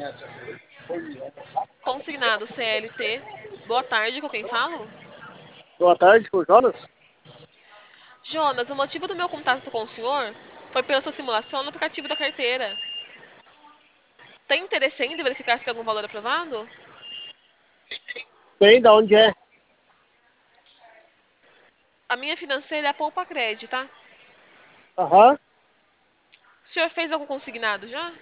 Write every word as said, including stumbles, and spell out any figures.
Consignado C L T. Boa tarde, com quem falo? Boa tarde, com o Jonas. Jonas, o motivo do meu contato com o senhor foi pela sua simulação no aplicativo da carteira. Tem interesse ainda em verificar se tem algum valor aprovado? Tem, da onde é? A minha financeira é a Poupa Cred, tá? Aham. O senhor fez algum consignado já?